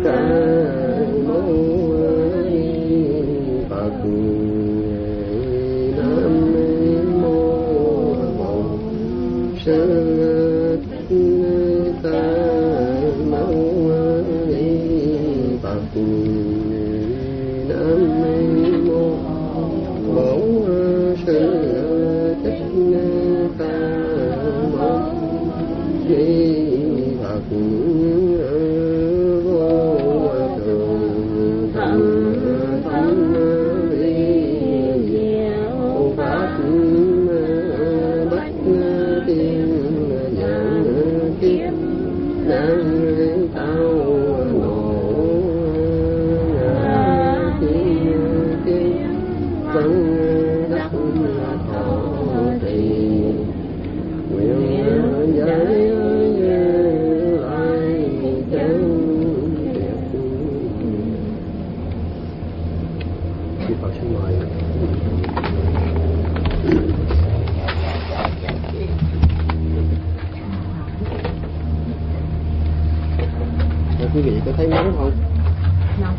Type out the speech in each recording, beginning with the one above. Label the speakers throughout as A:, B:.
A: Quý vị có thấy nóng không?
B: Nóng.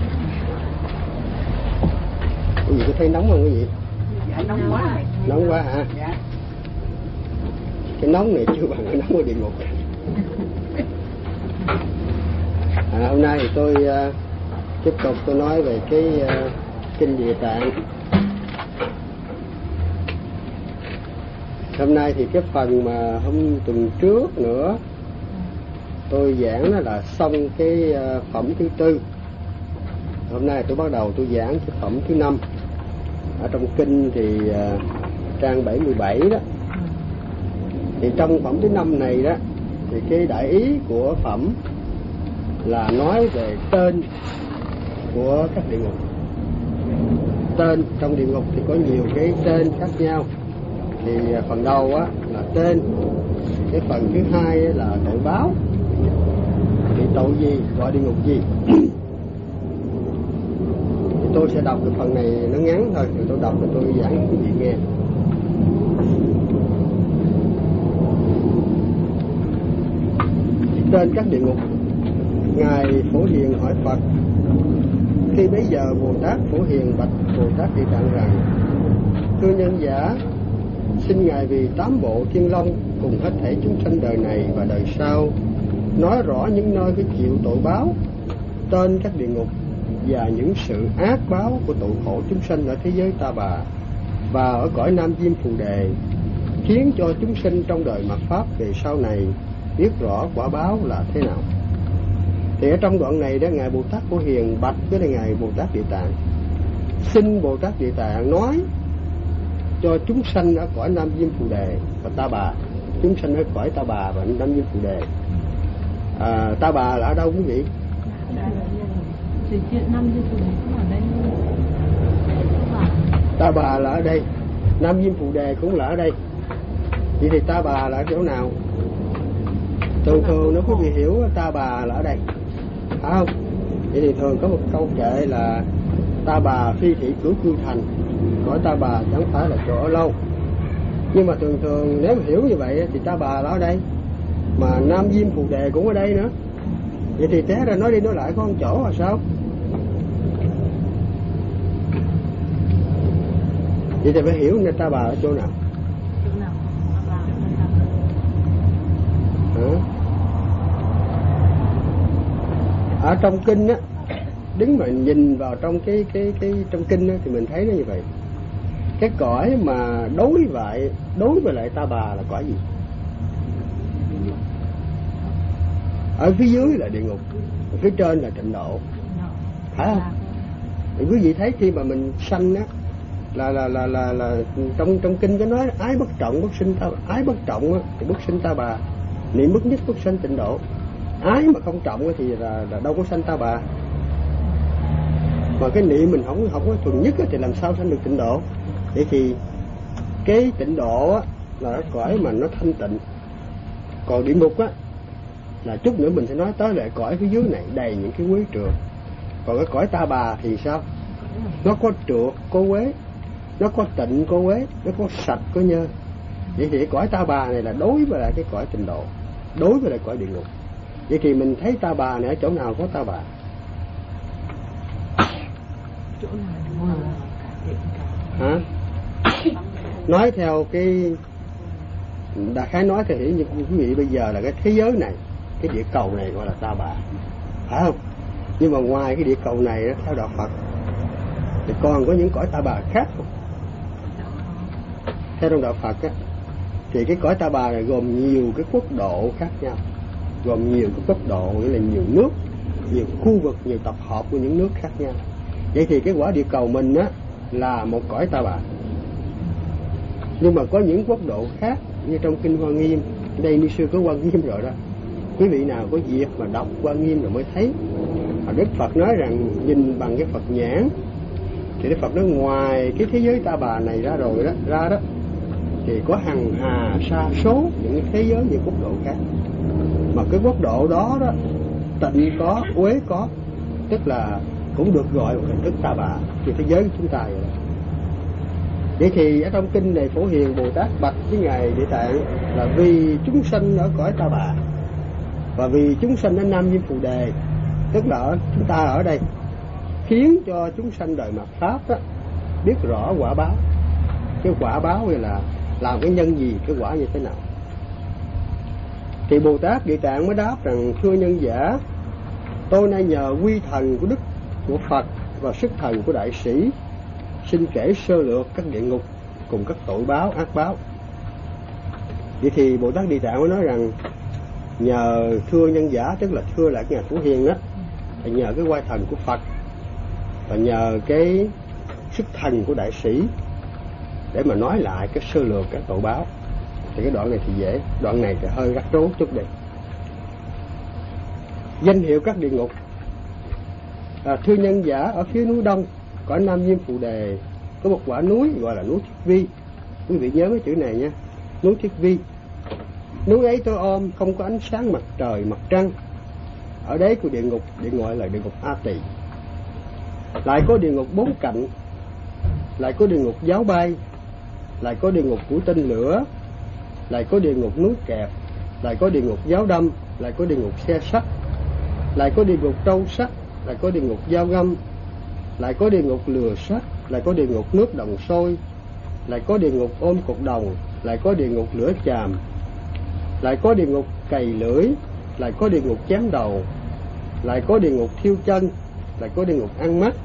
A: Quý vị có thấy nóng không quý vị?
B: Dạ nóng quá.
A: Nóng quá hả?
B: Dạ.
A: Cái nóng này chưa bằng cái nóng ở địa ngục. Hôm nay thì tôi tiếp tục tôi nói về cái kinh Địa Tạng. Hôm nay thì cái phần mà hôm tuần trước nữa tôi giảng đó là xong cái phẩm thứ tư. Hôm nay tôi bắt đầu tôi giảng cái phẩm thứ 5. Ở trong kinh thì trang 77 đó. Thì trong phẩm thứ 5 này đó thì cái đại ý của phẩm là nói về tên của các địa ngục. Tên trong địa ngục thì có nhiều cái tên khác nhau. Thì phần đầu á là tên, cái phần thứ hai là tội báo. Thì tội gì gọi địa ngục gì. Thì tôi sẽ đọc cái phần này nó ngắn thôi, rồi tôi đọc rồi tôi giảng cho quý vị nghe. Tên các địa ngục. Ngài Phổ Hiền hỏi Phật: khi bấy giờ Bồ Tát Phổ Hiền bạch Bồ Tát Địa Tạng rằng: thưa nhân giả, xin Ngài vì 8 bộ thiên long cùng hết thảy chúng sanh đời này và đời sau nói rõ những nơi phải chịu tội báo, tên các địa ngục và những sự ác báo của tội khổ chúng sanh ở thế giới Ta Bà và ở cõi Nam Diêm Phù Đề, khiến cho chúng sinh trong đời mạt pháp về sau này biết rõ quả báo là thế nào. Thì ở trong đoạn này đó, Ngài Bồ Tát Phổ Hiền bạch với Ngài Bồ Tát Địa Tạng: xin Bồ Tát Địa Tạng nói cho chúng sanh ở cõi Nam Diêm Phù Đề và Ta Bà, chúng sanh ở cõi Ta Bà và Nam Diêm Phù Đề. Ta Bà là ở đâu quý vị? Ta Bà là ở đây, Nam Diêm Phù Đề cũng là ở đây. Vậy thì Ta Bà là ở chỗ nào? Thường nếu quý vị hiểu Ta Bà là ở đây, phải không? Vậy thì thường có một câu kệ là Ta Bà phi thị cửu cư thành, cõi Ta Bà chẳng phải là chỗ ở lâu. Nhưng mà thường nếu hiểu như vậy thì Ta Bà là ở đây, mà Nam Diêm Phù Đề cũng ở đây nữa. Vậy thì té ra nói đi nói lại có một chỗ là sao? Vậy thì phải hiểu nên Ta Bà ở chỗ nào? Ở trong kinh á, đứng mà nhìn vào trong cái trong kinh á, thì mình thấy nó như vậy. Cái cõi mà đối với lại Ta Bà là cõi gì? Ở phía dưới là địa ngục, ở phía trên là tịnh độ, phải không? Thì quý vị thấy khi mà mình sanh á là trong kinh có nói ái bất trọng bất sinh ta, ái bất trọng á thì bất sinh Ta Bà, niệm bất nhất bất sanh tịnh độ. Ái mà không trọng thì là đâu có sanh Ta Bà. Mà cái niệm mình không có thuần nhất thì làm sao sanh được tịnh độ? Vậy thì cái tịnh độ á là cái cõi mà nó thanh tịnh. Còn địa ngục á là chút nữa mình sẽ nói tới lại cõi phía dưới này đầy những cái quế trượt. Còn cái cõi Ta Bà thì sao? Nó có trượt, có quế, nó có tịnh, có quế, nó có sạch, có nhơ. Vậy thì cái cõi Ta Bà này là đối với lại cái cõi tịnh độ, đối với lại cõi địa ngục. Vậy thì mình thấy Ta Bà này ở chỗ nào có Ta Bà?
B: chỗ nào vừa cả địa cầu.
A: Hả? Nói theo cái đại khái nói theo hiểu như quý vị bây giờ là cái thế giới này, cái địa cầu này gọi là Ta Bà, phải không? Nhưng mà ngoài cái địa cầu này đó, theo đạo Phật thì còn có những cõi Ta Bà khác không? Theo trong đạo Phật á, thì cái cõi Ta Bà này gồm nhiều cái quốc độ khác nhau, gồm nhiều cái quốc độ, nghĩa là nhiều nước, nhiều khu vực, nhiều tập hợp của những nước khác nhau. Vậy thì cái quả địa cầu mình á là một cõi Ta Bà. Nhưng mà có những quốc độ khác, như trong kinh Hoa Nghiêm, đây như xưa có Hoa Nghiêm rồi đó, quý vị nào có dịp mà đọc Hoa Nghiêm rồi mới thấy. Đức Phật nói rằng nhìn bằng cái Phật nhãn thì Đức Phật nói ngoài cái thế giới Ta Bà này ra rồi đó thì có hằng hà sa số những thế giới, những quốc độ khác. Mà cái quốc độ đó đó Tịnh có, Uế có, tức là cũng được gọi một hình thức Ta Bà như thế giới của chúng ta vậy đó. Vậy thì ở trong kinh này Phổ Hiền Bồ Tát bạch với ngài Địa Tạng là vì chúng sanh ở cõi Ta Bà và vì chúng sanh ở Nam Diêm Phù Đề, tức là chúng ta ở đây, khiến cho chúng sanh đời mạt Pháp đó biết rõ quả báo. Cái quả báo là làm cái nhân gì, cái quả như thế nào. Thì Bồ Tát Địa Tạng mới đáp rằng thưa nhân giả, tôi nay nhờ quy thần của Đức của Phật và sức thần của đại sĩ xin kể sơ lược các địa ngục cùng các tội báo ác báo. Vậy thì Bồ Tát Địa Tạng mới nói rằng nhờ thưa nhân giả, tức là thưa lại cái ngài Phổ Hiền đó, là nhờ cái oai thần của Phật và nhờ cái sức thần của đại sĩ để mà nói lại cái sơ lược các tội báo. Thì cái đoạn này thì dễ, đoạn này thì hơi rắc rối chút đây. Danh hiệu các địa ngục. Thưa nhân giả, ở phía núi đông cõi Nam Diêm Phù Đề có một quả núi gọi là núi Thiết Vi. Quý vị nhớ mấy chữ này nha, núi Thiết Vi. Núi ấy tối om, không có ánh sáng mặt trời mặt trăng. Ở đấy của địa ngục được gọi là địa ngục A Tỳ. Lại có địa ngục bốn cạnh, lại có địa ngục giáo bay, lại có địa ngục của tên lửa, lại có địa ngục núi kẹp, lại có địa ngục giáo đâm, lại có địa ngục xe sắt, lại có địa ngục trâu sắt, lại có địa ngục dao găm, lại có địa ngục lừa sắt, lại có địa ngục nước đồng sôi, lại có địa ngục ôm cột đồng, lại có địa ngục lửa chàm, lại có địa ngục cày lưỡi, lại có địa ngục chém đầu, lại có địa ngục thiêu chân, lại có địa ngục ăn mắt,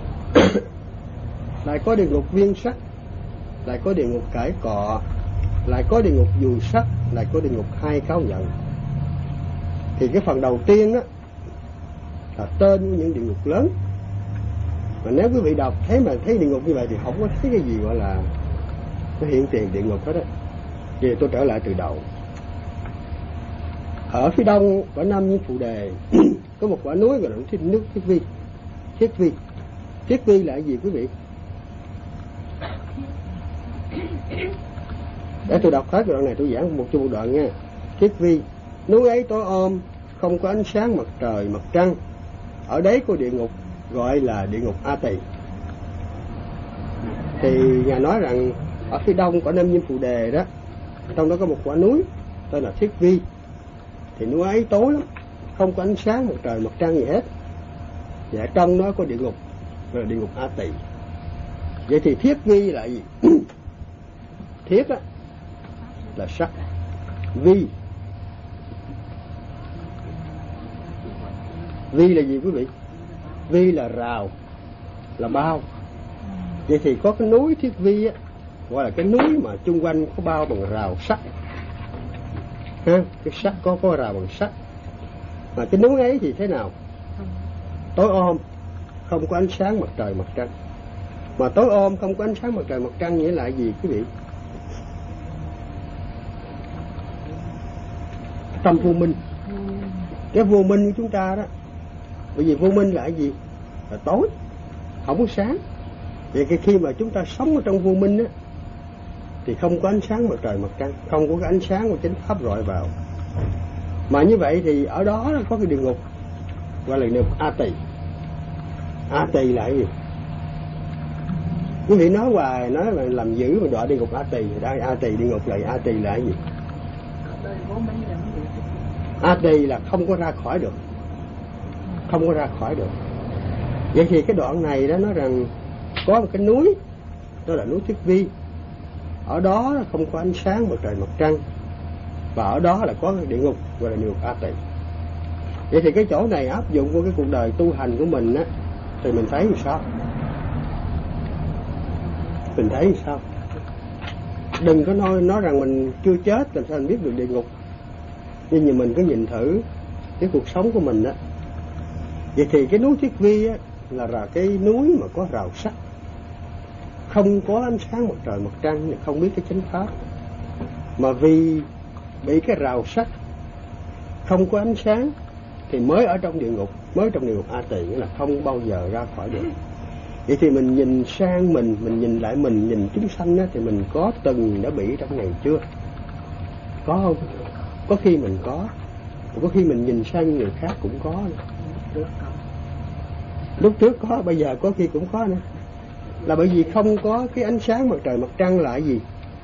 A: lại có địa ngục viên sắt, lại có địa ngục cãi cọ, lại có địa ngục dùi sắt, lại có địa ngục hai cáo giận. Thì cái phần đầu tiên đó là tên của những địa ngục lớn. Mà nếu quý vị đọc thấy mà thấy địa ngục như vậy thì không có thấy cái gì gọi là nó hiện tiền địa ngục hết đó. Vậy tôi trở lại từ đầu. Ở phía đông của Nam Diêm Phù Đề có một quả núi gọi là nước Thiết Vi. Thiết Vi, Thiết Vi là gì quý vị? Để tôi đọc hết đoạn này, tôi giảng một đoạn nha. Thiết Vi, núi ấy tối om, không có ánh sáng mặt trời mặt trăng. Ở đấy có địa ngục gọi là địa ngục A Tỳ. Thì ngài nói rằng ở phía đông của Nam Diêm Phù Đề đó, trong đó có một quả núi tên là Thiết Vi. Thì núi ấy tối lắm, không có ánh sáng mặt trời mặt trăng gì hết. Và trong đó có địa ngục gọi là địa ngục A Tỳ. Vậy thì Thiết Vi là gì? Thiết á là sắt, vi là gì quý vị? Vi là rào, là bao. Vậy thì có cái núi Thiết Vi á, gọi là cái núi mà chung quanh có bao bằng rào sắt ha, cái sắt có rào bằng sắt. Mà cái núi ấy thì thế nào? Tối om, không có ánh sáng mặt trời mặt trăng. Mà tối om không có ánh sáng mặt trời mặt trăng nghĩa là gì quý vị? Tâm vô minh. Cái vô minh của chúng ta đó, bởi vì vô minh là cái gì? Là tối, không có sáng. Vậy khi mà chúng ta sống ở trong vô minh á, thì không có ánh sáng mặt trời mặt trăng, không có cái ánh sáng của chánh pháp rọi vào. Mà như vậy thì ở đó có cái địa ngục gọi là địa ngục A Tỳ. A Tỳ là cái gì? Quý vị nói hoài, nói là làm dữ mà đọa địa ngục A Tỳ. Đây A Tỳ địa ngục lại A Tỳ là cái gì? A Tỳ là không có ra khỏi được, không có ra khỏi được. Vậy thì cái đoạn này đó nói rằng có một cái núi, đó là núi Thiết Vi. Ở đó không có ánh sáng mặt trời mặt trăng, và ở đó là có cái địa ngục gọi là địa ngục A Tỳ. Vậy thì cái chỗ này áp dụng của cái cuộc đời tu hành của mình á, thì mình thấy như sao? Mình thấy như sao? Đừng có nói rằng mình chưa chết làm sao mình biết được địa ngục. Nhưng mà mình cứ nhìn thử cái cuộc sống của mình á. Vậy thì cái núi Thiết Vi á là cái núi mà có rào sắt, không có ánh sáng mặt trời mặt trăng, không biết cái chánh pháp. Mà vì bị cái rào sắt, không có ánh sáng, thì mới ở trong địa ngục, mới trong địa ngục A Tỳ, nghĩa là không bao giờ ra khỏi được. Vậy thì mình nhìn sang mình nhìn lại mình, nhìn chúng sanh á, thì mình có từng đã bị trong này chưa? Có không? Có khi mình có khi mình nhìn sang người khác cũng có nữa. Lúc trước có, bây giờ có khi cũng có nữa. Là bởi vì không có cái ánh sáng mặt trời mặt trăng là gì?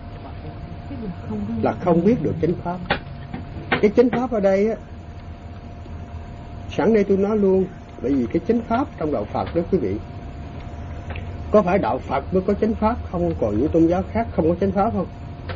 A: Là không biết được chánh pháp. Cái chánh pháp ở đây á, sẵn đây tôi nói luôn, bởi vì cái chánh pháp trong đạo Phật đó quý vị, có phải đạo Phật mới có chánh pháp không? Còn những tôn giáo khác không có chánh pháp không?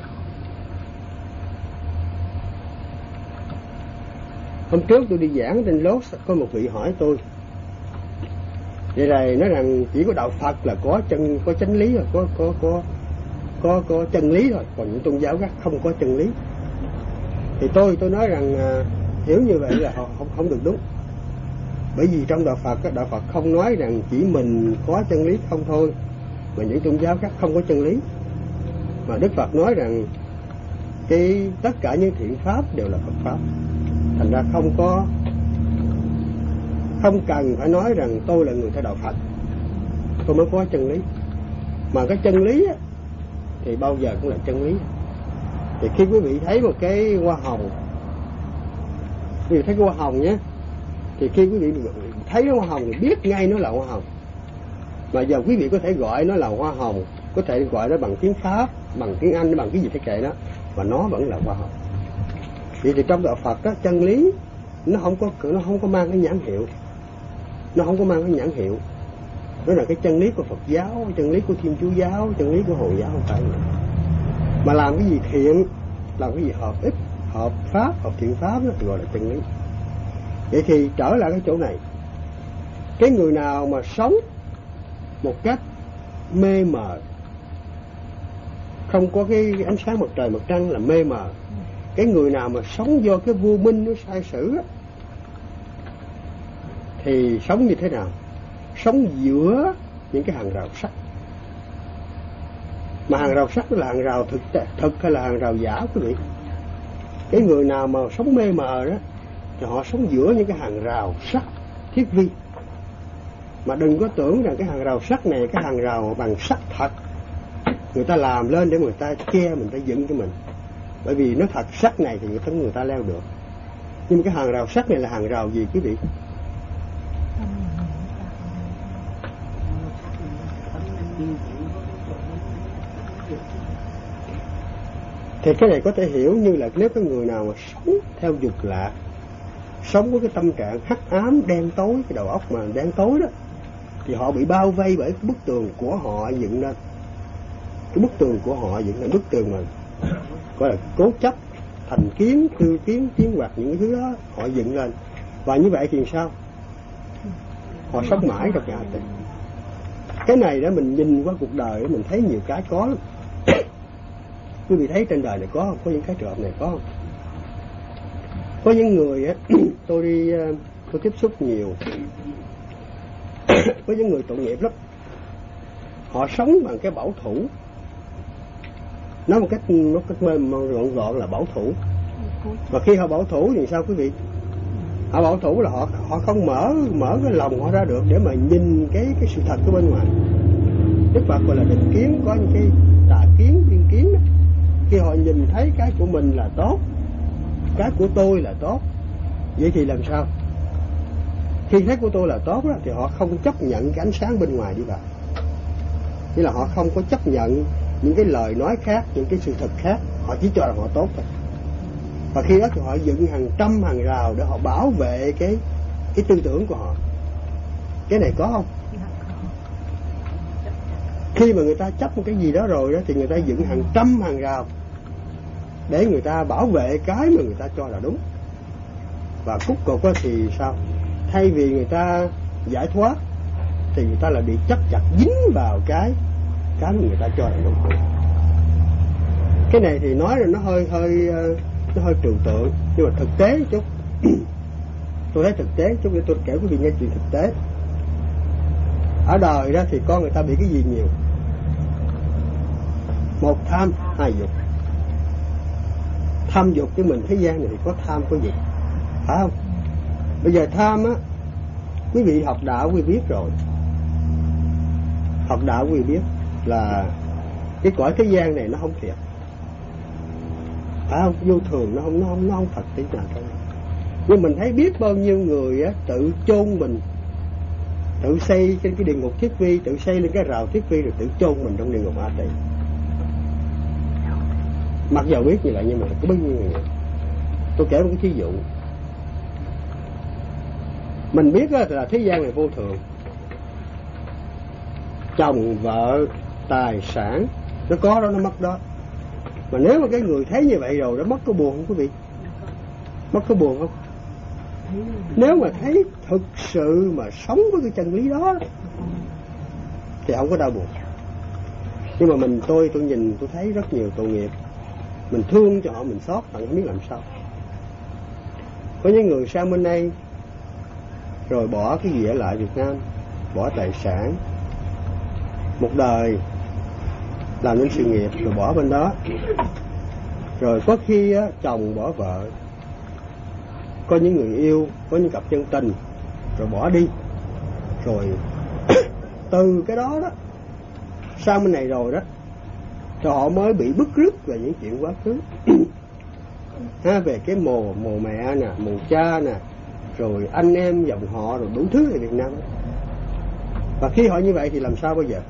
A: Hôm trước tôi đi giảng trên Lốt, có một vị hỏi tôi, vậy này nói rằng chỉ có đạo Phật là có chánh lý rồi, có chân lý thôi, còn những tôn giáo khác không có chân lý. Thì tôi nói rằng hiểu như vậy là không được đúng. Bởi vì trong đạo Phật không nói rằng chỉ mình có chân lý không thôi, mà những tôn giáo khác không có chân lý. Mà Đức Phật nói rằng tất cả những thiện pháp đều là Phật pháp. Thành ra không cần phải nói rằng tôi là người theo đạo Phật tôi mới có chân lý. Mà cái chân lý á, thì bao giờ cũng là chân lý. Thì khi quý vị thấy một cái hoa hồng, quý vị thấy cái hoa hồng nhé, thì khi quý vị thấy cái hoa hồng thì biết ngay nó là hoa hồng. Mà giờ quý vị có thể gọi nó là hoa hồng, có thể gọi nó bằng tiếng Pháp, bằng tiếng Anh, bằng cái gì thế kệ đó, mà nó vẫn là hoa hồng. Vậy thì trong đạo Phật đó, chân lý nó không có mang cái nhãn hiệu, nó không có mang cái nhãn hiệu. Đó là cái chân lý của Phật giáo, chân lý của Thiên Chúa giáo, chân lý của Hồi giáo, không phải nữa. Mà làm cái gì thiện, làm cái gì hợp ích, hợp pháp, hợp thiện pháp đó, thì gọi là chân lý. Vậy thì trở lại cái chỗ này, cái người nào mà sống một cách mê mờ, không có cái ánh sáng mặt trời mặt trăng là mê mờ. Cái người nào mà sống do cái vô minh nó sai sử á, thì sống như thế nào? Sống giữa những cái hàng rào sắt. Mà hàng rào sắt là hàng rào thực hay là hàng rào giả quý vị? Cái người nào mà sống mê mờ đó thì họ sống giữa những cái hàng rào sắt thiết vi. Mà đừng có tưởng rằng cái hàng rào sắt này, cái hàng rào bằng sắt thật, người ta làm lên để người ta che, người ta dựng cho mình. Bởi vì nó thật sắt này thì người ta leo được. Nhưng cái hàng rào sắt này là hàng rào gì quý vị? Thì cái này có thể hiểu như là nếu cái người nào mà sống theo dục lạc, sống với cái tâm trạng hắc ám, đen tối, cái đầu óc mà đen tối đó, thì họ bị bao vây bởi cái bức tường của họ dựng lên. Cái bức tường của họ dựng lên, bức tường mà gọi là cố chấp, thành kiến, tư kiến, tiến hoạt, những cái thứ đó họ dựng lên. Và như vậy thì sao? Họ sống mãi trong cái ảo tình. Cái này đó mình nhìn qua cuộc đời mình thấy nhiều cái có lắm. Quý vị thấy trên đời này có không? Có những cái trường hợp này có không? Có những người á, tôi tiếp xúc nhiều. Có những người tội nghiệp lắm. Họ sống bằng cái bảo thủ. Nói một cách gọn là bảo thủ. Mà khi họ bảo thủ thì sao quý vị? Họ bảo thủ là họ không mở cái lòng họ ra được để mà nhìn cái sự thật của bên ngoài. Đức Phật gọi là định kiến, có những cái tà kiến, biên kiến đó. Khi họ nhìn thấy cái của mình là tốt, cái của tôi là tốt, vậy thì làm sao? Khi thấy của tôi là tốt đó, thì họ không chấp nhận cái ánh sáng bên ngoài đi vào. Nghĩa là họ không có chấp nhận những cái lời nói khác, những cái sự thật khác, họ chỉ cho rằng họ tốt thôi. Và khi đó thì họ dựng hàng trăm hàng rào để họ bảo vệ cái tư tưởng của họ. Cái này có không? Khi mà người ta chấp một cái gì đó rồi đó thì người ta dựng hàng trăm hàng rào để người ta bảo vệ cái mà người ta cho là đúng. Và cuối cùng thì sao? Thay vì người ta giải thoát thì người ta lại bị chấp chặt dính vào cái mà người ta cho là đúng. Cái này thì nói là nó hơi trừu tượng, nhưng mà thực tế một chút. Tôi thấy thực tế chút để tôi kể quý vị nghe chuyện thực tế. Ở đời đó thì con người ta bị cái gì nhiều? Một, tham, hai, dục. Tham dục chứ mình thế gian này thì có tham có dục, phải không? Bây giờ tham á, quý vị học đạo quý vị biết rồi. Học đạo quý vị biết là cái cõi thế gian này nó không thiệt, phải không? Vô thường, nó không thật tí nào cả. Nhưng mình thấy biết bao nhiêu người á, tự chôn mình, tự xây trên cái địa ngục thiết vi, tự xây lên cái rào thiết vi rồi tự chôn mình trong địa ngục A Tỳ. Mặc dầu biết như vậy nhưng mà có bao nhiêu người. Tôi kể một cái thí dụ. Mình biết là thế gian này vô thường, chồng, vợ, tài sản, nó có đó, nó mất đó. Mà nếu mà cái người thấy như vậy rồi, nó mất có buồn không quý vị? Mất có buồn không? Nếu mà thấy thực sự mà sống với cái chân lý đó thì không có đau buồn. Nhưng mà tôi nhìn tôi thấy rất nhiều tội nghiệp. Mình thương cho họ, mình xót, bạn không biết làm sao. Có những người sang bên đây rồi bỏ cái gì ở lại Việt Nam, bỏ tài sản, một đời làm nên sự nghiệp rồi bỏ bên đó. Rồi có khi á, chồng bỏ vợ, có những người yêu, có những cặp chân tình rồi bỏ đi. Rồi từ cái đó đó sang bên này rồi đó thì họ mới bị bứt rứt về những chuyện quá khứ. Về cái mồ mẹ nè, mồ cha nè, rồi anh em dòng họ, rồi đủ thứ ở Việt Nam. Và khi họ như vậy thì làm sao bây giờ?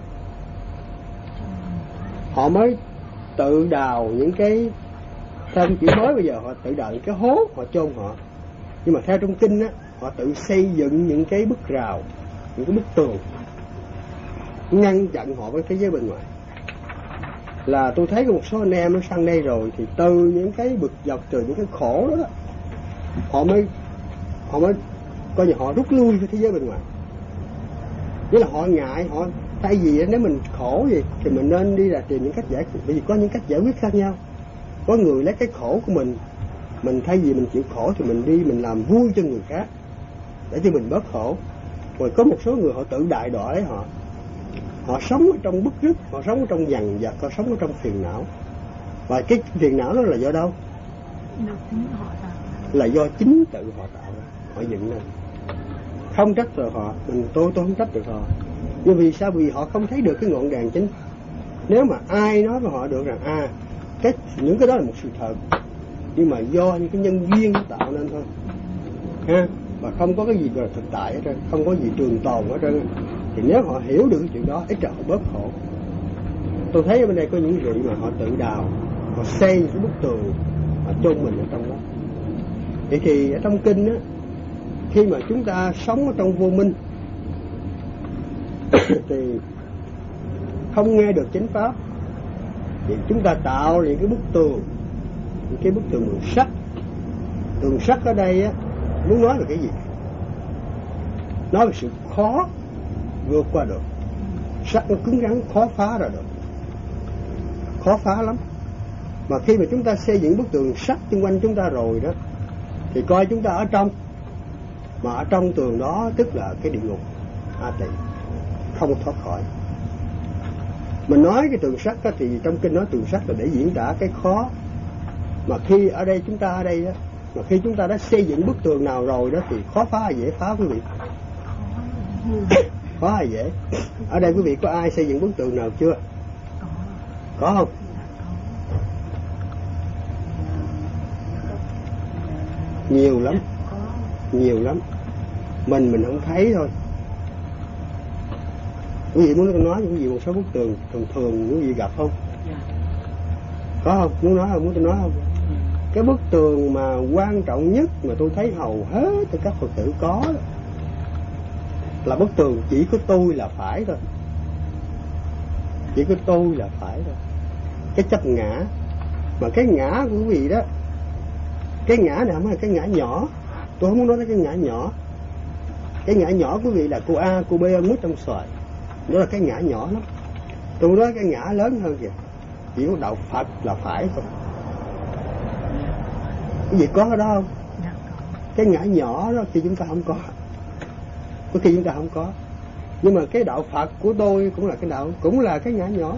A: Họ mới tự đào những cái, theo kiểu mới bây giờ họ tự đào những cái hố họ chôn họ. Nhưng mà theo trong kinh á, họ tự xây dựng những cái bức rào, những cái bức tường ngăn chặn họ với thế giới bên ngoài. Là tôi thấy có một số anh em nó sang đây rồi thì từ những cái bực dọc, từ những cái khổ đó, họ mới coi như họ rút lui với thế giới bên ngoài. Nghĩa là họ ngại, họ thay vì nếu mình khổ gì thì mình nên đi là tìm những cách giải quyết, bởi vì có những cách giải quyết khác nhau. Có người lấy cái khổ của mình thay vì mình chịu khổ thì mình đi mình làm vui cho người khác để cho mình bớt khổ. Rồi có một số người họ tự đại đọa lấy họ sống ở trong bức rứt, họ sống ở trong dằn vặt, họ sống ở trong phiền não. Và cái phiền não đó là do đâu? Là do chính tự họ tạo ra, họ dựng lên. Không trách rồi họ, tôi không trách được họ. Nhưng vì sao? Vì họ không thấy được cái ngọn đèn chính. Nếu mà ai nói với họ được rằng những cái đó là một sự thật, nhưng mà do những cái nhân duyên tạo nên thôi, ha, và không có cái gì là thực tại ở trên, không có gì trường tồn ở trên, thì nếu họ hiểu được cái chuyện đó, ít ra họ bớt khổ. Tôi thấy ở bên đây có những vị mà họ tự đào, họ xây những cái bức tường, họ chôn mình ở trong đó. Vậy thì ở trong kinh á, khi mà chúng ta sống ở trong vô minh thì không nghe được chánh pháp, thì chúng ta tạo những cái bức tường, những cái bức tường bằng sắt. Tường sắt ở đây á, muốn nói là cái gì? Nói về sự khó vượt qua được. Sắt nó cứng rắn, khó phá ra được, khó phá lắm. Mà khi mà chúng ta xây dựng bức tường sắt xung quanh chúng ta rồi đó, thì coi chúng ta ở trong, mà ở trong tường đó tức là cái địa ngục A Tỳ, không thoát khỏi. Mình nói cái tường sắt đó, thì trong kinh nói tường sắt là để diễn tả cái khó. Mà khi ở đây chúng ta ở đây đó, mà khi chúng ta đã xây dựng bức tường nào rồi đó thì khó phá hay dễ phá quý vị? Khó hay dễ? Ở đây quý vị có ai xây dựng bức tường nào chưa? Có không? Nhiều lắm, nhiều lắm. Mình không thấy thôi. Quý vị muốn nói những gì một số bức tường thường quý vị gặp không? Có không? Muốn nói không? Muốn tôi nói không? Cái bức tường mà quan trọng nhất mà tôi thấy hầu hết các Phật tử có là bức tường chỉ có tôi là phải thôi. chỉ có tôi là phải thôi. Cái chấp ngã, mà cái ngã của quý vị đó, cái ngã này không phải cái ngã nhỏ, tôi không muốn nói đến cái ngã nhỏ. Cái ngã nhỏ quý vị là cô A, cô B mút trong xoài, đó là cái ngã nhỏ lắm. Tôi nói cái ngã lớn hơn kìa, chỉ có đạo Phật là phải thôi. Cái gì có ở đó không? Cái ngã nhỏ đó thì chúng ta không có khi chúng ta không có. Nhưng mà cái đạo Phật của tôi cũng là cái đạo, cũng là cái ngã nhỏ.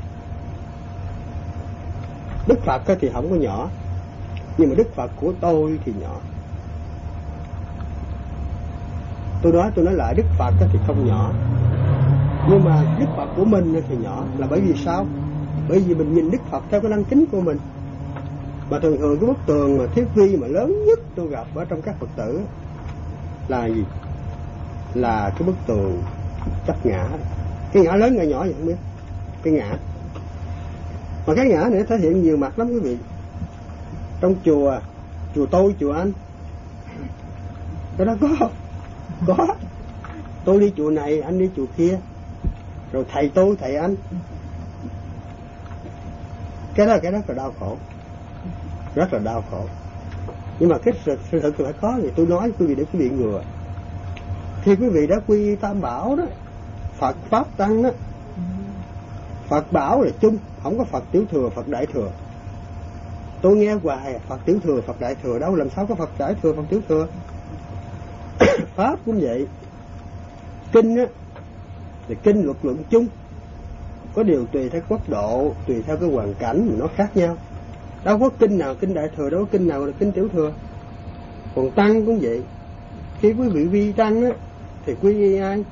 A: Đức Phật thì không có nhỏ, nhưng mà Đức Phật của tôi thì nhỏ. Tôi nói lại, Đức Phật thì không nhỏ, nhưng mà Đức Phật của mình thì nhỏ. Là bởi vì sao? Bởi vì mình nhìn Đức Phật theo cái lăng kính của mình. Mà thường thường cái bức tường mà thiết vi mà lớn nhất tôi gặp ở trong các Phật tử là gì? Là cái bức tường chấp ngã. Cái ngã lớn ngã nhỏ gì không biết. Cái ngã. Mà cái ngã này thể hiện nhiều mặt lắm quý vị. Trong chùa tôi, chùa anh, cái đó có. Tôi đi chùa này, anh đi chùa kia, rồi thầy tôi, thầy anh. Cái đó rất là đau khổ, rất là đau khổ. Nhưng mà cái sự thật phải có, thì tôi nói quý vị để quý vị ngừa. Khi quý vị đã quy y Tam Bảo đó, Phật Pháp Tăng đó, Phật Bảo là chung, không có Phật Tiểu Thừa, Phật Đại Thừa. Tôi nghe hoài Phật Tiểu Thừa, Phật Đại Thừa, đâu làm sao có Phật Đại Thừa, Phật Tiểu Thừa. Pháp cũng vậy. Kinh á thì kinh luật luận chung, có điều tùy theo quốc độ, tùy theo cái hoàn cảnh mà nó khác nhau. Đâu có kinh nào kinh Đại Thừa, đâu có kinh nào là kinh Tiểu Thừa. Còn Tăng cũng vậy. Khi quý vị quy Tăng á thì quy y ai?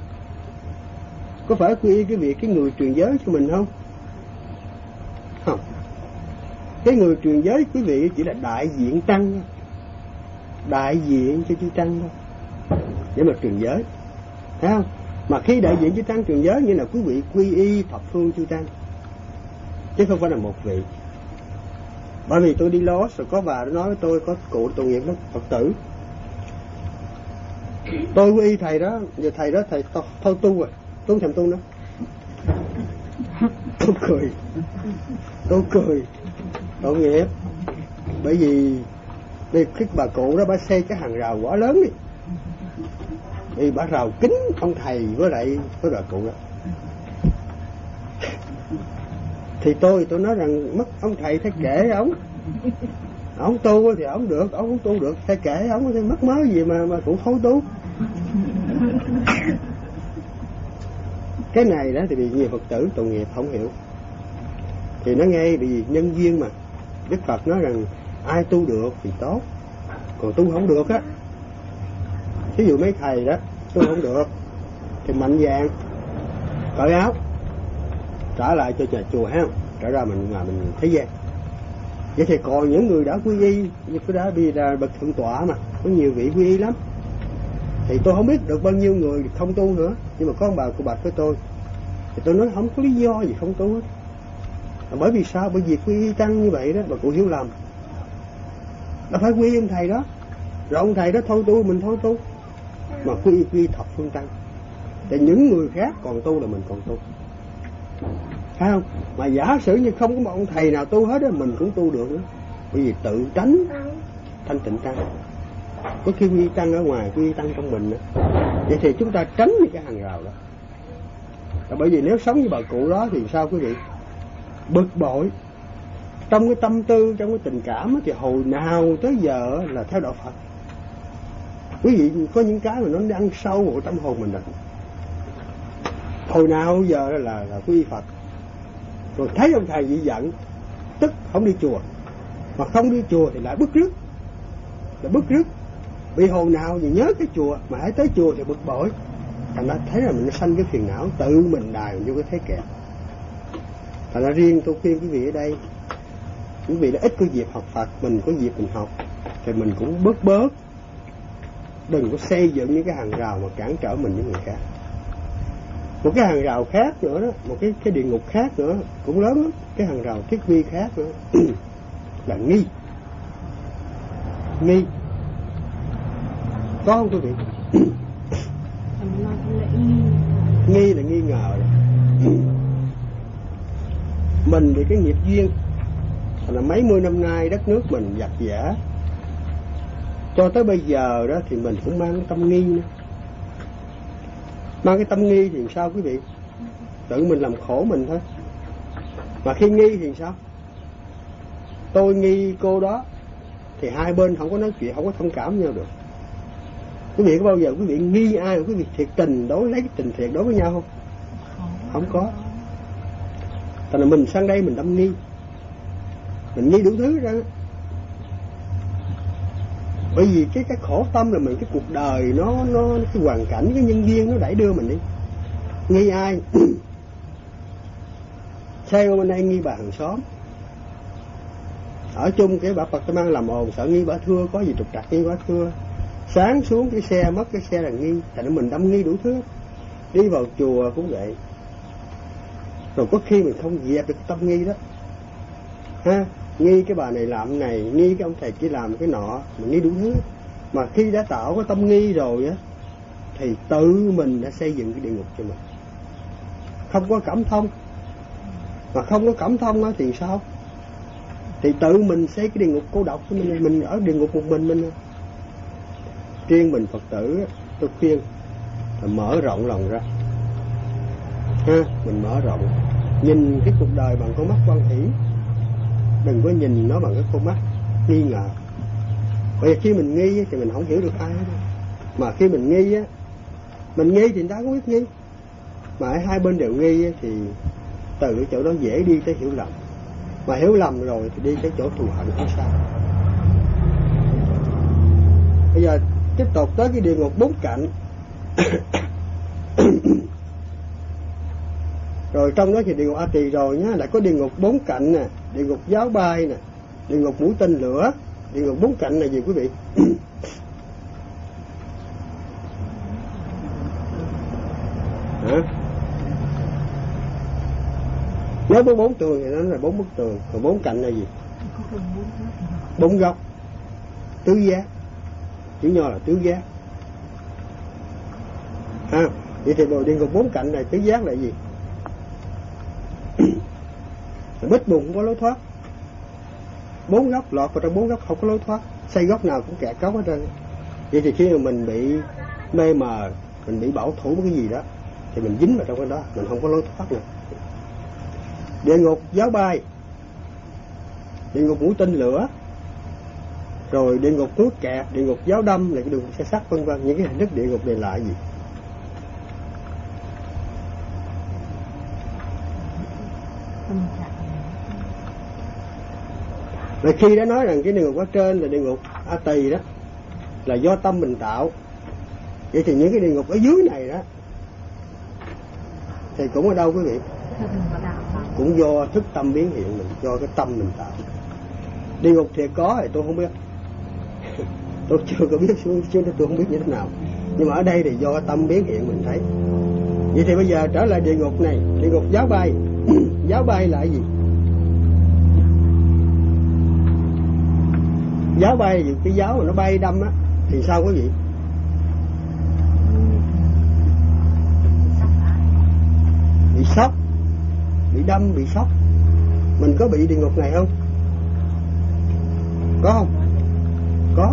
A: Có phải quy y cái người truyền giới cho mình không? Không. Cái người truyền giới quý vị chỉ là đại diện Tăng, đại diện cho chư Tăng thôi, để mà truyền giới, thấy không? Mà khi đại diện chư Tăng truyền giới nghĩa là quý vị quy y thập phương chư Tăng, chứ không phải là một vị. Bởi vì tôi đi Los rồi có bà nói với tôi, có cụ tội nghiệp lắm, Phật tử. Tôi quy y thầy đó, giờ thầy đó thầy thôi tu rồi, tôi không thèm tu nữa. Tôi cười, tội nghiệp. Bởi vì cái bà cụ đó bà xây cái hàng rào quá lớn đi, vì bà rào kính ông thầy với bà cụ đó. Thì tôi nói rằng mất ông thầy thấy kể ông tu thì ông được, ông không tu được thấy kể ông, thì mất mớ gì mà cũng không tu. Cái này đó thì bị nhiều Phật tử tội nghiệp không hiểu. Thì nó nghe bị nhân duyên mà. Đức Phật nói rằng ai tu được thì tốt, còn tu không được á, ví dụ mấy thầy đó tu không được thì mạnh dạn cởi áo trả lại cho nhà chùa ha, trở ra mình thế gian. Vậy thì còn những người đã quy y, như cái đã bị là bậc thượng tọa mà có nhiều vị quy y lắm, thì tôi không biết được bao nhiêu người không tu nữa. Nhưng mà có ông bà cô bạch với tôi thì tôi nói không có lý do gì không tu hết. Bởi vì sao? Bởi vì quy y Tăng như vậy đó, bà cụ hiểu lầm. Đã phải quy y ông thầy đó, rồi ông thầy đó thôi tu, mình thôi tu. Mà quy y thập phương Tăng, để những người khác còn tu là mình còn tu, phải không? Mà giả sử như không có một ông thầy nào tu hết á, mình cũng tu được nữa. Bởi vì tự tránh thanh tịnh Tăng. Có khi quy y Tăng ở ngoài, quy y Tăng trong mình nữa. Vậy thì chúng ta tránh những cái hàng rào đó. Bởi vì nếu sống như bà cụ đó thì sao quý vị? Bực bội trong cái tâm tư, trong cái tình cảm thì hồi nào tới giờ là theo đạo Phật. Quý vị có những cái mà nó ăn sâu vào tâm hồn mình rồi. Hồi nào giờ là quý vị Phật. Rồi thấy ông thầy dị giận, tức không đi chùa, mà không đi chùa thì lại bức rứt. Vì hồi nào thì nhớ cái chùa, mà hãy tới chùa thì bực bội. Thành ra thấy là mình nó sanh cái phiền não, tự mình đài vô cái thế kẹt. Thành ra riêng tôi khuyên quý vị ở đây, quý vị đã ít có dịp học Phật, mình có dịp mình học thì mình cũng bớt, đừng có xây dựng những cái hàng rào mà cản trở mình với người khác. Một cái hàng rào khác nữa đó, một cái địa ngục khác nữa cũng lớn lắm, cái hàng rào thiết vi khác nữa là nghi. Có không quý vị?
B: Nghi
A: là nghi ngờ. Mình vì cái nghiệp duyên là mấy mươi năm nay đất nước mình giặc giã, cho tới bây giờ đó thì mình cũng mang cái tâm nghi nữa. Mang cái tâm nghi thì sao quý vị? Tự mình làm khổ mình thôi. Mà khi nghi thì sao? Tôi nghi cô đó thì hai bên không có nói chuyện, không có thông cảm với nhau được. Quý vị có bao giờ quý vị nghi ai mà quý vị thiệt tình đối lấy cái tình thiệt đối với nhau không? Không có. Tại là mình sang đây mình đâm nghi, mình nghi đủ thứ ra. Bởi vì cái khổ tâm là mình, cái cuộc đời nó cái hoàn cảnh, cái nhân duyên nó đẩy đưa mình đi. Nghi ai? Xe bên đây nghi bà hàng xóm, ở chung cái bà Phật ta mang làm ồn, sợ nghi bà thưa, có gì trục trặc nghi bà thưa. Sáng xuống cái xe mất cái xe là nghi, tại nên mình đâm nghi đủ thứ. Đi vào chùa cũng vậy. Rồi có khi mình không dẹp được tâm nghi đó ha, nghi cái bà này làm này, nghi cái ông thầy kia làm cái nọ, mình nghi đủ thứ. Mà khi đã tạo cái tâm nghi rồi á thì tự mình đã xây dựng cái địa ngục cho mình. Không có cảm thông. Mà không có cảm thông á thì sao? Thì tự mình xây cái địa ngục cô độc của mình ở địa ngục một mình. Riêng mình Phật tử tôi khuyên là mở rộng lòng ra ha, mình mở rộng, nhìn cái cuộc đời bằng con mắt quan hỷ, đừng có nhìn nó bằng cái con mắt nghi ngờ. Bởi vì khi mình nghi thì mình không hiểu được ai hết. Mà khi mình nghi á, mình nghi thì người ta cũng biết nghi, mà hai bên đều nghi thì từ cái chỗ đó dễ đi tới hiểu lầm, mà hiểu lầm rồi thì đi tới chỗ thù hận không sao. Bây giờ tiếp tục tới cái địa ngục bốn cạnh. Rồi trong đó thì địa ngục A Tỳ rồi nhá, lại có địa ngục bốn cạnh nè, địa ngục giáo bay nè, địa ngục mũi tên lửa. Địa ngục bốn cạnh là gì quý vị? Hả? Nếu có bốn tường thì nó là bốn bức tường, còn bốn cạnh là gì? Bốn góc, tứ giác, chữ nho là tứ giác. Vậy thì địa ngục bốn cạnh này tứ giác là gì? Bích bùng không có lối thoát, bốn góc lọt vào trong bốn góc không có lối thoát, xây góc nào cũng kẹt góc hết trơn. Vậy thì khi mà mình bị mê mờ, mình bị bảo thủ cái gì đó thì mình dính vào trong cái đó, mình không có lối thoát nữa. Địa ngục giáo bay, địa ngục mũi tên lửa, rồi địa ngục nước kẹt, địa ngục giáo đâm, là cái đường xe sắt vân vân. Những cái hình thức địa ngục này là gì? Rồi khi đã nói rằng cái địa ngục ở trên là địa ngục A Tỳ đó là do tâm mình tạo, vậy thì những cái địa ngục ở dưới này đó thì cũng ở đâu quý vị? Cũng do thức tâm biến hiện mình, do cái tâm mình tạo. Địa ngục thiệt có thì tôi không biết, tôi chưa có biết, chứ tôi không biết như thế nào. Nhưng mà ở đây thì do cái tâm biến hiện mình thấy. Vậy thì bây giờ trở lại địa ngục này, địa ngục giáo bay. Giáo bay là cái gì? Giáo bay là cái giáo mà nó bay đâm á thì sao quý vị? Bị sốc, bị đâm, bị sốc. Mình có bị địa ngục này không? Có không? Có.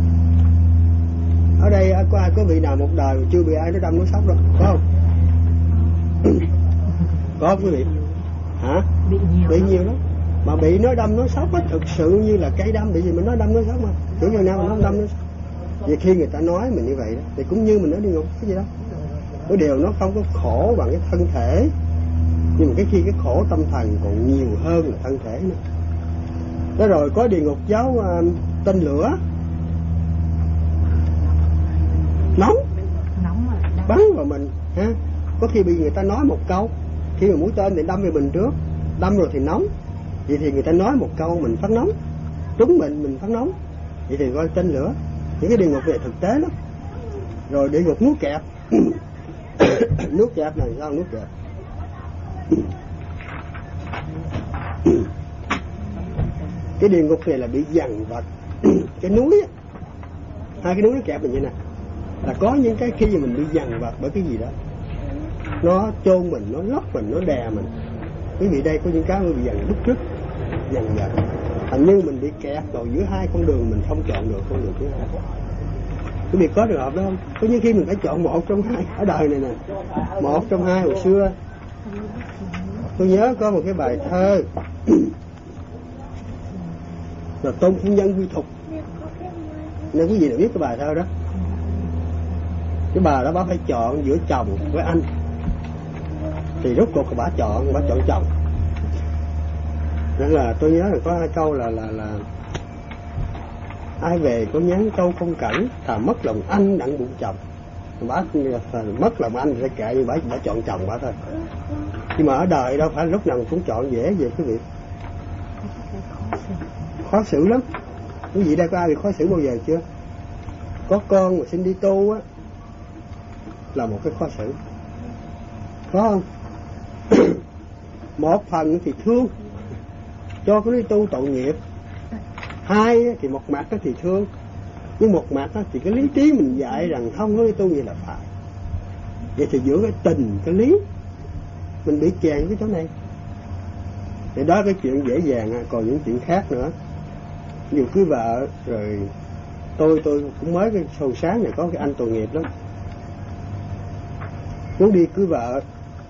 A: Ở đây có vị nào một đời mà chưa bị ai nó đâm nó sốc đâu, có không? Có không quý vị? Hả? Bị nhiều lắm. Mà bị nó đâm nó sốc á, thực sự như là cây đâm, bị gì mình nói đâm nó sốc mà. Kiểu như nào mà nó đâm nó sốc. Vậy khi người ta nói mình như vậy đó, thì cũng như mình nói địa ngục cái gì đó. Cái điều nó không có khổ bằng cái thân thể, nhưng mà khi cái khổ tâm thần còn nhiều hơn là thân thể nữa. Đó rồi có địa ngục giáo tên lửa, nóng bắn vào mình ha. Có khi bị người ta nói một câu, khi mà mũi tên thì đâm vào mình trước, đâm rồi thì nóng. Vậy thì người ta nói một câu mình phát nóng, trúng mình phát nóng. Vậy thì coi tên lửa. Những cái địa ngục này thực tế lắm. Rồi địa ngục nước kẹp. Nước kẹp này sao nước kẹp? Cái địa ngục này là bị dằn vặt. Cái núi á, hai cái núi nó kẹp mình như này, là có những cái khi mà mình bị dằn vặt bởi cái gì đó, nó chôn mình, nó lóc mình, nó đè mình. Quý vị đây có những cái bị dần bức trước, dần dần. Hình như mình bị kẹt vào giữa hai con đường, mình không chọn được con đường thứ hai. Quý vị có trường hợp đó không? Có những khi mình phải chọn một trong hai ở đời này nè. Một trong hai. Hồi xưa tôi nhớ có một cái bài thơ là Tôn Phu Nhân Quy Thục. Nên quý vị đã biết cái bài thơ đó. Cái bà đó bà phải chọn giữa chồng với anh, thì rốt cuộc bà chọn chồng. Nên là tôi nhớ là có hai câu là ai về có nhắn câu không cẩn, thà mất lòng anh đặng bụng chồng. Bà mất lòng anh thì sẽ kệ, bà chọn chồng bà thôi. Nhưng mà ở đời đâu phải lúc nào cũng chọn dễ vậy quý vị. Khó xử lắm. Quý vị đây có ai bị khó xử bao giờ chưa? Có con mà xin đi tu á là một cái khó xử, có không? Một phần thì thương, cho cái đi tu tội nghiệp. Hai thì một mặt thì thương, nhưng một mặt thì cái lý trí mình dạy rằng không có đi tu vậy là phải. Vậy thì giữa cái tình cái lý mình bị kẹt cái chỗ này. Thì đó cái chuyện dễ dàng. Còn những chuyện khác nữa, nhiều cưới vợ rồi tôi cũng mới cái sầu sáng này có cái anh tội nghiệp lắm, muốn đi cưới vợ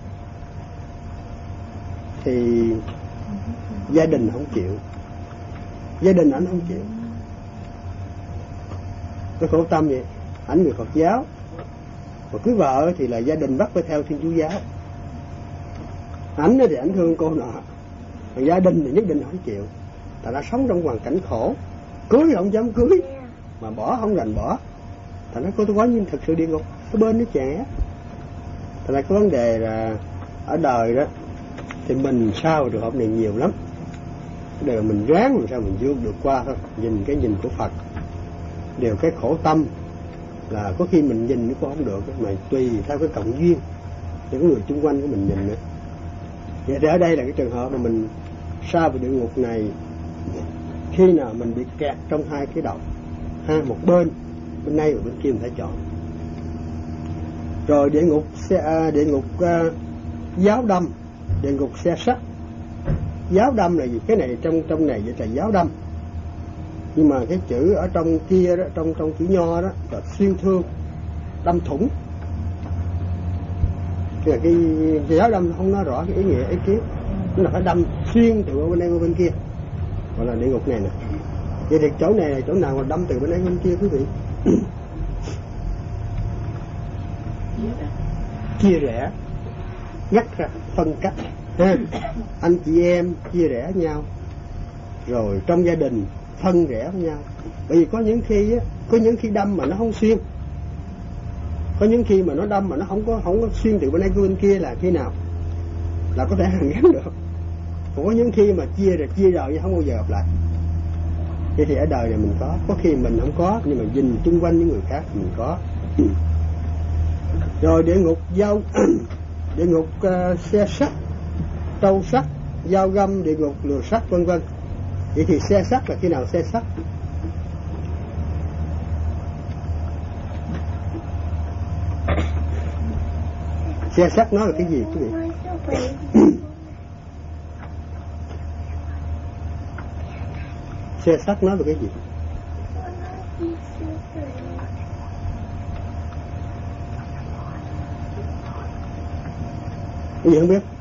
A: thì gia đình không chịu, gia đình ảnh không chịu. Cái khổ tâm vậy, ảnh người Phật giáo mà cưới vợ thì là gia đình bắt phải theo Thiên Chúa giáo. Ảnh thì ảnh thương cô nọ, còn gia đình thì nhất định không chịu. Ta đã sống trong hoàn cảnh khổ, cưới không dám cưới, mà bỏ không rành bỏ. Ta nói cô tôi có nhưng thực sự địa ngục cái bên nó trẻ. Ta nói cái vấn đề là ở đời đó thì mình sao trường hợp này nhiều lắm. Cái đời mình ráng làm sao mình vượt được qua thôi. Nhìn cái nhìn của Phật, đều cái khổ tâm là có khi mình nhìn nó cũng không được, mà tùy theo cái cộng duyên những người xung quanh của mình nhìn nữa. Vậy thì ở đây là cái trường hợp mà mình xa về địa ngục này khi nào mình bị kẹt trong hai cái đầu, một bên này và bên kia mình phải chọn. Rồi địa ngục giáo đâm, địa ngục xe sắt. Giáo đâm là gì? Cái này trong này vậy là giáo đâm, nhưng mà cái chữ ở trong kia đó, trong chữ nho đó là xuyên thương, đâm thủng. Cái giáo đâm không nói rõ cái ý nghĩa ý kiến, nó là phải đâm xuyên từ bên đây qua bên kia, gọi là địa ngục này nè. Vậy thì chỗ này là chỗ nào mà đâm từ bên đây bên kia quý vị? Chia rẽ, ngắt ra, phân cách. Anh chị em chia rẽ nhau, rồi trong gia đình phân rẽ với nhau. Bởi vì có những khi đâm mà nó không xuyên, có những khi mà nó đâm mà nó không có xuyên từ bên đây qua bên kia là khi nào là có thể hàn gắn được. Còn có những khi mà chia rồi nhưng không bao giờ gặp lại. Vậy thì ở đời này mình có khi mình không có, nhưng mà nhìn chung quanh những người khác mình có. Rồi địa ngục địa ngục xe sắt, trâu sắt, dao găm, địa ngục lừa sắt vân vân. Vậy thì xe sắt là khi nào xe sắt? Xe sắt nó là cái gì quý vị? Xe sắt nó là cái gì? Cái gì không biết?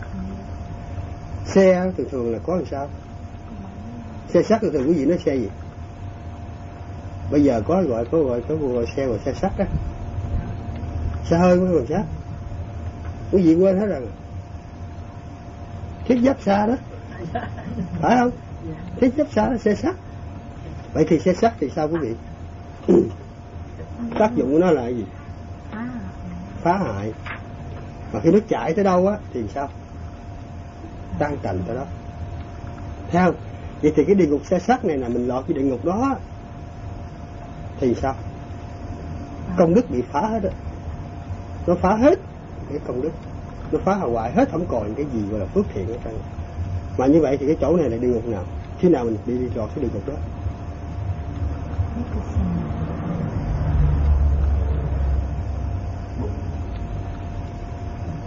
A: Xe thường là có làm sao? Xe sắt thường quý vị nói xe gì? Bây giờ có gọi xe gọi xe sắt đó. Xe hơi mới gọi sắt. Quý vị quên hết rồi. Thiết giáp xa đó, phải không? Thiết giáp xa đó, xe sắt. Vậy thì xe sắt thì sao quý vị? Tác dụng của nó là cái gì? Phá hại. Mà khi nó chạy tới đâu á thì sao? Tan tành tới đó. Thấy không? Vậy thì cái địa ngục xe sắt này là mình lọt cái địa ngục đó thì sao? Công đức bị phá hết đó. Nó phá hết cái công đức, nó phá hoại hết, không còn cái gì gọi là phước thiện ở trong. Mà như vậy thì cái chỗ này là địa ngục nào? Khi nào mình đi lọt cái địa ngục đó?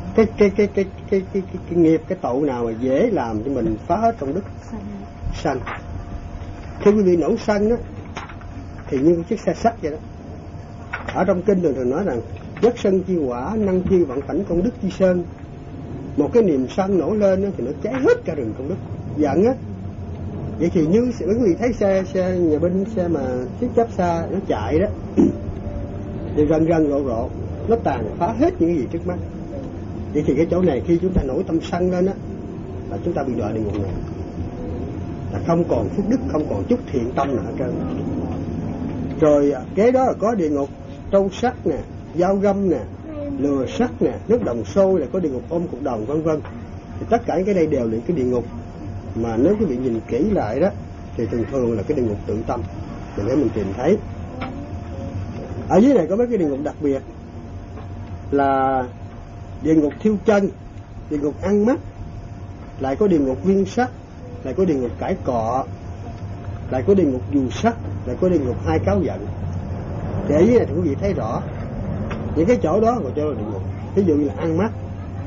A: cái nghiệp, cái tội nào mà dễ làm cho mình phá hết công đức? Sân. Khi quý vị nổi sân đó thì như chiếc xe sắt vậy đó. Ở trong kinh thường nói rằng nhất sân chi quả, năng chi vận cảnh công đức chi sơn. Một cái niềm sân nổi lên đó, thì nó cháy hết cả rừng công đức. Giận á. Vậy thì như quý vị thấy xe nhà binh, xe mà chiếc chấp xa nó chạy đó thì rần rộ nó tàn phá hết những gì trước mắt. Vậy thì cái chỗ này khi chúng ta nổi tâm sân lên á là chúng ta bị đọa địa ngục này, là không còn phước đức, không còn chút thiện tâm nữa hết trơn. Rồi kế đó là có địa ngục trâu sắt nè, dao găm nè, lừa sắt nè, nước đồng sôi, là có địa ngục ôm cục đồng, vân vân. Thì tất cả cái đây đều là cái địa ngục mà nếu quý vị nhìn kỹ lại đó thì thường là cái địa ngục tự tâm. Để mình tìm thấy ở dưới này có mấy cái địa ngục đặc biệt là địa ngục thiêu chân, địa ngục ăn mắt, lại có địa ngục viên sắt, lại có địa ngục cãi cọ, lại có địa ngục dù sắt, lại có địa ngục hai cáo giận. Thì ở dưới này thì quý vị thấy rõ những cái chỗ đó gọi cho là địa ngục. Ví dụ như là ăn mắt.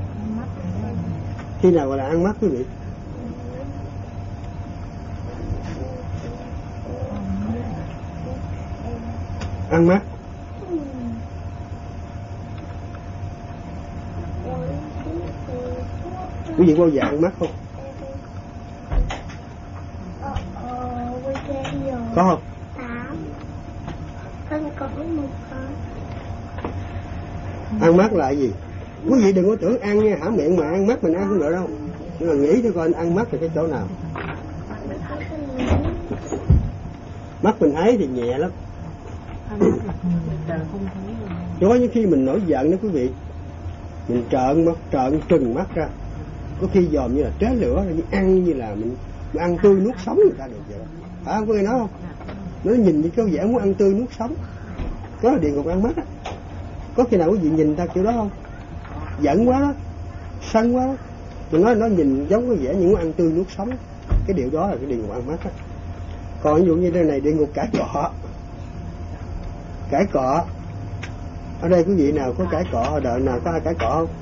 A: Khi nào gọi là ăn mắt quý vị? Ăn mắt. Quý vị bao giờ ăn mắt không? Có không? Ăn mắt là gì? Quý vị đừng có tưởng ăn nha, hả miệng mà ăn mắt mình ăn không được đâu. Nhưng mà nghĩ cho coi ăn mắt là cái chỗ nào? Mắt mình thấy thì nhẹ lắm. Có những khi mình nổi giận đó quý vị, mình trợn trừng mắt ra, có khi dòm như là tréo lửa, như ăn như là mình ăn tươi nuốt sống người ta được vậy đó. Phải không? Có nghe nói không? Nó nhìn như cái vẻ muốn ăn tươi nuốt sống. Đó là địa ngục ăn mắt á. Có khi nào quý vị nhìn ta kiểu đó không? Giận quá đó, sân quá đó, tụi nó nhìn giống cái vẻ như muốn ăn tươi nuốt sống. Cái điều đó là cái địa ngục ăn mắt á. Còn ví dụ như đây này, địa ngục cãi cọ. Cãi cọ. Ở đây quý vị nào có cãi cọ, ở đời nào có ai cãi cọ không?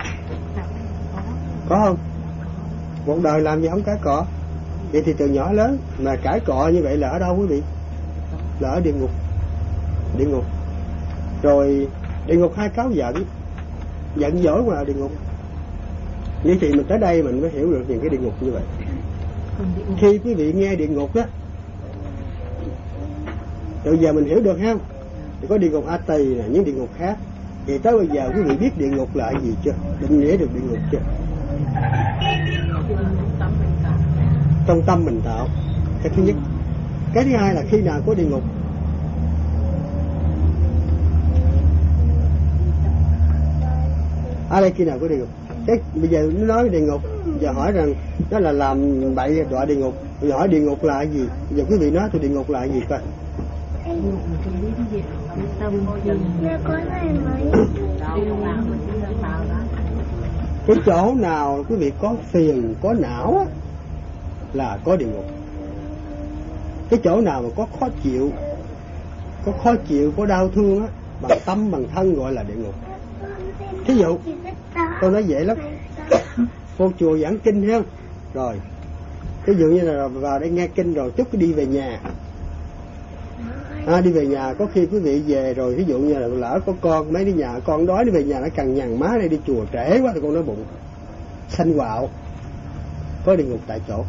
A: Có không? Một đời làm gì không cãi cọ? Vậy thì từ nhỏ lớn mà cãi cọ như vậy là ở đâu quý vị? Là ở địa ngục. Địa ngục. Rồi địa ngục hai cáo giận. Giận dỗi mà là địa ngục. Như thì mình tới đây mình mới hiểu được những cái địa ngục như vậy. Khi quý vị nghe địa ngục á, từ giờ mình hiểu được không? Thì có địa ngục A Tỳ là những địa ngục khác. Thì tới bây giờ quý vị biết địa ngục là gì chưa? Định nghĩa được địa ngục chưa? Trong tâm mình tạo. Cái thứ nhất. Cái thứ hai là khi nào có địa ngục? Ở đây khi nào có địa ngục? Cái bây giờ nó nói địa ngục, giờ hỏi rằng nó là làm bậy đọa địa ngục. Bây giờ hỏi địa ngục là gì? Bây giờ quý vị nói thì địa ngục là gì coi? Cái chỗ nào quý vị có phiền, có não á, là có địa ngục. Cái chỗ nào mà có khó chịu, có đau thương á, bằng tâm, bằng thân gọi là địa ngục. Thí dụ, tôi nói dễ lắm. Vô chùa giảng kinh thấy không? Rồi, ví dụ như là vào đây nghe kinh rồi chút đi về nhà. Đi về nhà có khi quý vị về rồi, ví dụ như là lỡ có con, mấy đứa nhà con đói đi về nhà nó cằn nhằn, má đây đi chùa trễ quá thì con nói bụng sanh quạo, có địa ngục tại chỗ.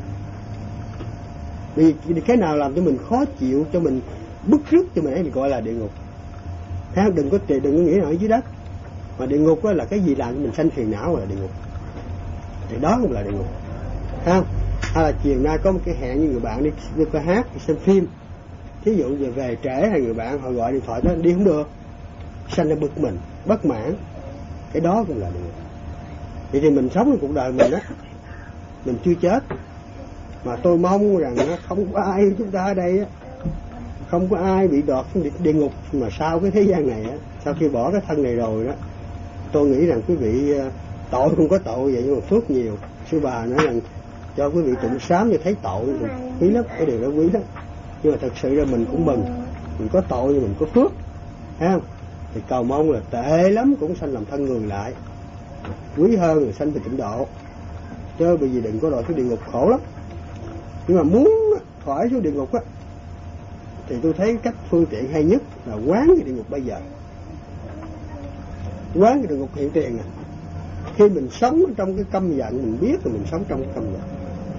A: Vì cái nào làm cho mình khó chịu, cho mình bức rứt cho mình ấy thì gọi là địa ngục. Thấy không? Đừng có nghĩ ở dưới đất. Mà địa ngục là cái gì làm cho mình sanh phiền não là địa ngục. Thì đó cũng là địa ngục. Thấy không? Hay là chiều nay có một cái hẹn như người bạn đi coi hát, đi xem phim. Thí dụ về trễ hay người bạn họ gọi điện thoại đó đi không được, sanh ra bực mình, bất mãn. Cái đó cũng là địa ngục. Vậy thì mình sống trong cuộc đời mình á, mình chưa chết. Mà tôi mong rằng không có ai chúng ta ở đây á, không có ai bị đọt địa ngục mà sau cái thế gian này á, sau khi bỏ cái thân này rồi đó, tôi nghĩ rằng quý vị tội không có tội vậy nhưng mà phước nhiều. Sư bà nói rằng cho quý vị tụng sám như thấy tội thì quý lắm, cái điều đó quý lắm. Nhưng mà thật sự ra mình cũng mừng, mình có tội nhưng mình có phước, thấy không? Thì cầu mong là tệ lắm cũng sanh làm thân người lại, quý hơn là sanh về tịnh độ, chứ bởi vì đừng có đòi xuống địa ngục khổ lắm. Nhưng mà muốn khỏi xuống địa ngục á thì tôi thấy cách phương tiện hay nhất là quán cái địa ngục bây giờ, quán cái địa ngục hiện tiền à. Khi mình sống trong cái căm giận, mình biết là mình sống trong cái căm giận.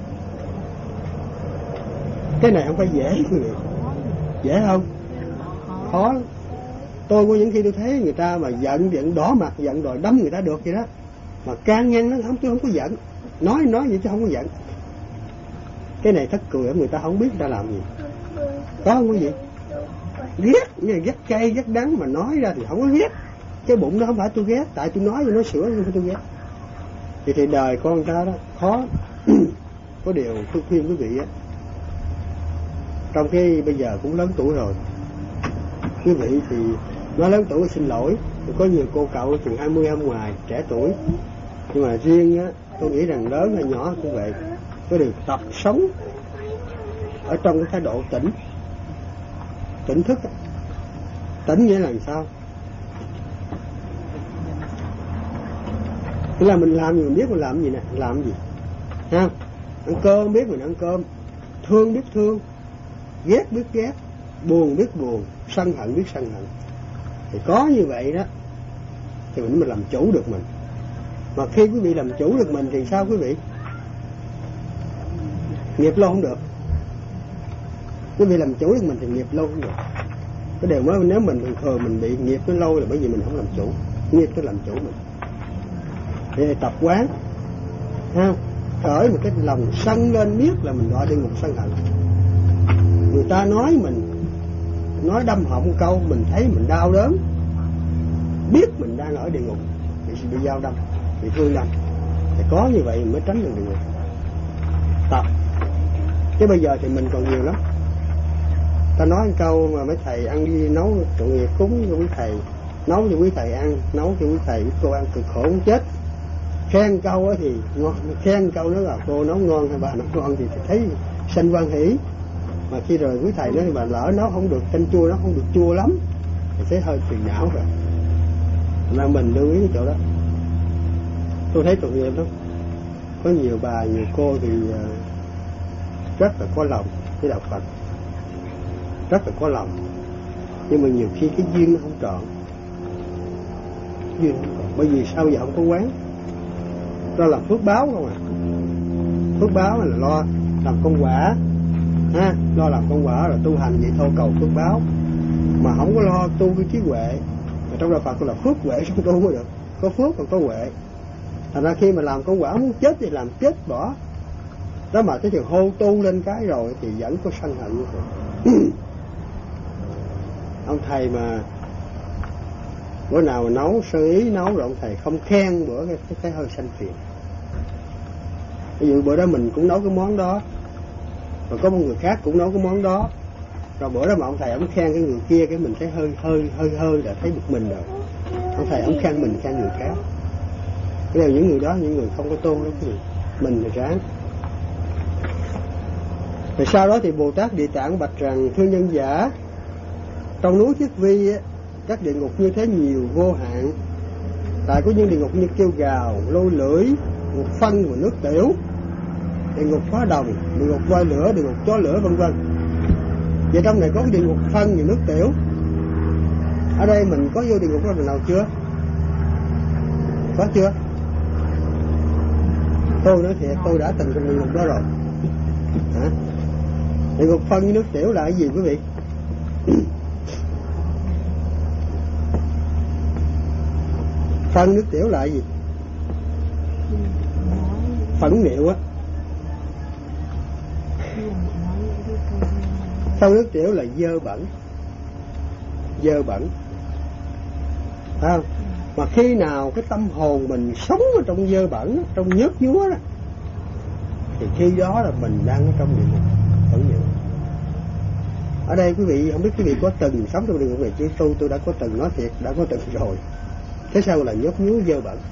A: Cái này không phải dễ quý vị. Dễ không? Khó lắm. Tôi có những khi tôi thấy người ta mà giận đỏ mặt, giận đòi đâm người ta được vậy đó, mà can ngăn nó tôi không có giận, nói vậy chứ không có giận. Cái này thất cười, người ta không biết người ta làm gì. Có không có gì? Ghét, như ghét cay, ghét đắng mà nói ra thì không có ghét. Cái bụng đó không phải tôi ghét, tại tôi nói nó sửa nhưng không phải tôi ghét. Thì đời con ta đó khó. Có điều tôi khuyên quý vị á, trong khi bây giờ cũng lớn tuổi rồi, quý vị thì nói lớn tuổi xin lỗi, có nhiều cô cậu chừng 20 năm ngoài trẻ tuổi, nhưng mà riêng á, tôi nghĩ rằng lớn hay nhỏ cũng vậy, có điều tập sống ở trong cái thái độ tỉnh thức. Tỉnh nghĩa là làm sao? Tức là mình làm gì mình biết mình làm gì nè, làm gì ha? Ăn cơm biết mình ăn cơm, thương biết thương, ghét biết ghét, buồn biết buồn, sân hận biết sân hận. Thì có như vậy đó thì mình làm chủ được mình. Mà khi quý vị làm chủ được mình thì sao quý vị? Nghiệp lâu không được. Quý vị làm chủ được mình thì nghiệp lâu không được. Cái điều mới nếu mình thường mình bị nghiệp nó lâu là bởi vì mình không làm chủ, nghiệp nó làm chủ mình. Thì tập quán ha, khởi một cái lòng sân lên biết là mình đọa địa ngục sân hận. Người ta nói mình nói đâm họng câu, mình thấy mình đau đớn, biết mình đang ở địa ngục, bị dao đâm, bị thương đâm, thì có như vậy mới tránh được địa ngục. Tập. Chứ bây giờ thì mình còn nhiều lắm. Ta nói một câu mà mấy thầy ăn đi nấu trụng nghiệp cúng cho quý thầy, nấu cho quý thầy ăn, nấu cho quý thầy cô ăn cực khổ muốn chết. Khen câu thì ngon, khen câu đó là cô nấu ngon hay bà nấu ngon thì thấy sanh hoan hỷ. Mà khi rồi quý thầy nói bà lỡ nấu không được canh chua, nó không được chua lắm thì thấy hơi phiền não rồi. Mà mình lưu ý cái chỗ đó. Tôi thấy tội nghiệp lắm. Có nhiều bà, nhiều cô thì rất là có lòng với đạo Phật, rất là có lòng, nhưng mà nhiều khi cái duyên nó không trọn. Duyên không trọn. Bởi vì sao giờ không có quán? Lo làm phước báo không à? Phước báo là lo làm công quả ha, lo làm công quả là tu hành vậy thôi, cầu phước báo, mà không có lo tu cái trí huệ. Ở trong đạo Phật là phước huệ xong tu mới được, có phước còn có huệ. Thành ra khi mà làm công quả muốn chết thì làm chết bỏ đó, mà cái trường hô tu lên cái rồi thì vẫn có sân hận như vậy. Ông thầy mà bữa nào mà nấu sơ ý nấu rồi ông thầy không khen bữa cái hơi sanh phiền. Ví dụ bữa đó mình cũng nấu cái món đó, rồi có một người khác cũng nấu cái món đó, rồi bữa đó mà ông thầy ông khen cái người kia, cái mình thấy hơi là thấy bực mình rồi. Ông thầy ông khen mình, khen người khác. Cái điều những người đó, những người không có tôn đó, mình thì ráng. Rồi sau đó thì Bồ Tát Địa Tạng bạch rằng: thưa nhân giả, trong núi Thiết Vi các địa ngục như thế nhiều vô hạn. Tại có những địa ngục như kêu gào, lôi lưỡi, ngục phân và nước tiểu, địa ngục hóa đồng, địa ngục voi lửa, địa ngục chó lửa, vân vân. Vậy trong này có cái địa ngục phân và nước tiểu. Ở đây mình có vô địa ngục đó lần nào chưa? Có chưa? Tôi nói thiệt, tôi đã từng trong địa ngục đó rồi. Hả? Địa ngục phân với nước tiểu là cái gì quý vị? Phân nước tiểu là cái gì? Phẫn niệu á. Phân nước tiểu là dơ bẩn. Dơ bẩn. Phải không? Mà khi nào cái tâm hồn mình sống ở trong dơ bẩn, trong nhớt nhúa đó, thì khi đó là mình đang ở trong địa ngục phẫn niệu. Ở đây quý vị, không biết quý vị có từng sống trong địa ngục này chứ tôi đã có từng, nói thiệt đã có từng rồi. Thế sao là nhớt nhúa dơ bẩn?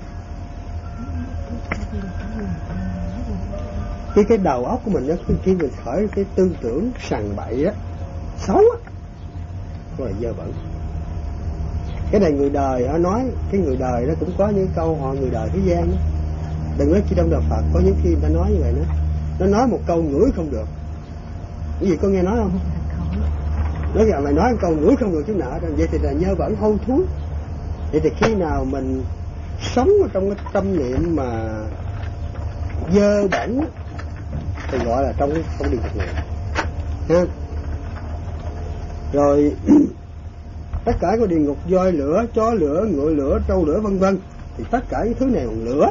A: Cái đầu óc của mình đó, khi mình khởi cái tư tưởng sằng bậy á, xấu á, đó là dơ bẩn. Cái này người đời họ nói, cái người đời đó cũng có những câu họ người đời thế gian đó. Đừng nói chỉ trong đạo Phật, có những khi người ta nói như vậy đó. Nó nói một câu ngửi không được. Cái gì có nghe nói không? Nói rằng mày nói một câu ngửi không được chút nào. Vậy thì là nhơ bẩn hôi thối. Vậy thì khi nào mình sống ở trong cái tâm niệm mà dơ bẩn thì gọi là trong địa ngục này ha. Rồi tất cả cái địa ngục voi lửa, chó lửa, ngựa lửa, trâu lửa vân vân, thì tất cả những thứ này bằng lửa.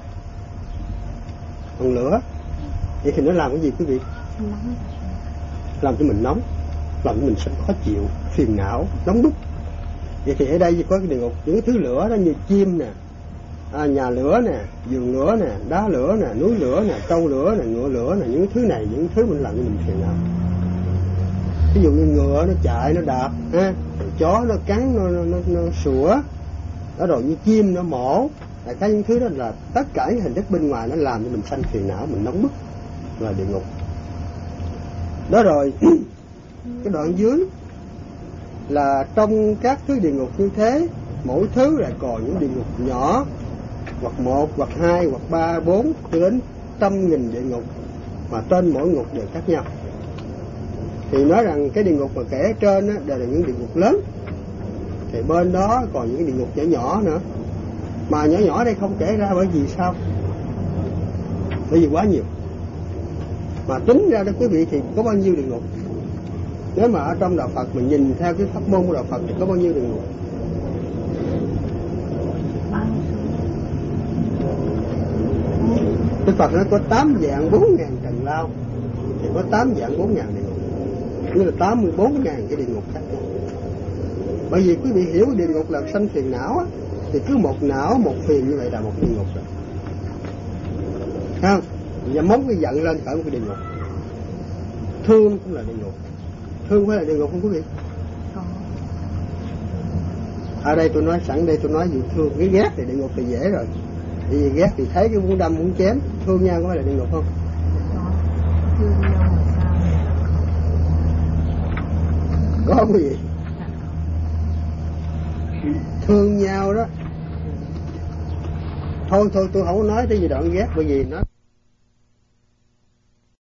A: Bằng lửa. Vậy thì nó làm cái gì quý vị? Làm cho mình nóng, làm cho mình sẽ khó chịu, phiền não, nóng bức. Vậy thì ở đây có cái địa ngục, những cái thứ lửa đó như chim nè, nhà lửa nè, giường lửa nè, đá lửa nè, núi lửa nè, trâu lửa nè, ngựa lửa nè, những thứ này, những thứ mình làm cho mình phiền não. Ví dụ như ngựa nó chạy, nó đạp, ha, chó nó cắn, nó sủa, đó, rồi như chim nó mổ, là cái những thứ đó là tất cả những hình thức bên ngoài nó làm cho mình sanh phiền não, mình nóng bức, là địa ngục. Đó rồi cái đoạn dưới là trong các thứ địa ngục như thế, mỗi thứ lại còn những địa ngục nhỏ, hoặc 1, hoặc 2, hoặc 3, 4 đến 100.000 địa ngục, mà tên mỗi ngục đều khác nhau. Thì nói rằng cái địa ngục mà kể ở trên á, đều là những địa ngục lớn, thì bên đó còn những địa ngục nhỏ nhỏ nữa, mà nhỏ nhỏ đây không kể ra bởi vì sao? Bởi vì quá nhiều. Mà tính ra đó quý vị thì có bao nhiêu địa ngục? Nếu mà ở trong đạo Phật mình nhìn theo cái pháp môn của đạo Phật thì có bao nhiêu địa ngục? Đức Phật nó có 8 vạn 4.000 trần lao, thì có 8 vạn 4.000 địa ngục, như là 84.000 cái địa ngục khác nhau. Bởi vì quý vị hiểu địa ngục là sanh phiền não á, thì cứ một não một phiền như vậy là một địa ngục rồi, không? Và móng cái giận lên khởi một cái địa ngục. Thương cũng là địa ngục. Thương phải là địa ngục không quý vị? Ở đây tôi nói sẵn đây, tôi nói gì thương. Cái ghét thì địa ngục thì dễ rồi, bởi vì ghét thì thấy cái muốn đâm muốn chém. Thương nhau có phải là địa ngục không?
B: Thương nhau là sao?
A: Có cái gì? Thương nhau đó. Thôi tôi không có nói cái gì đoạn ghét, bởi vì nó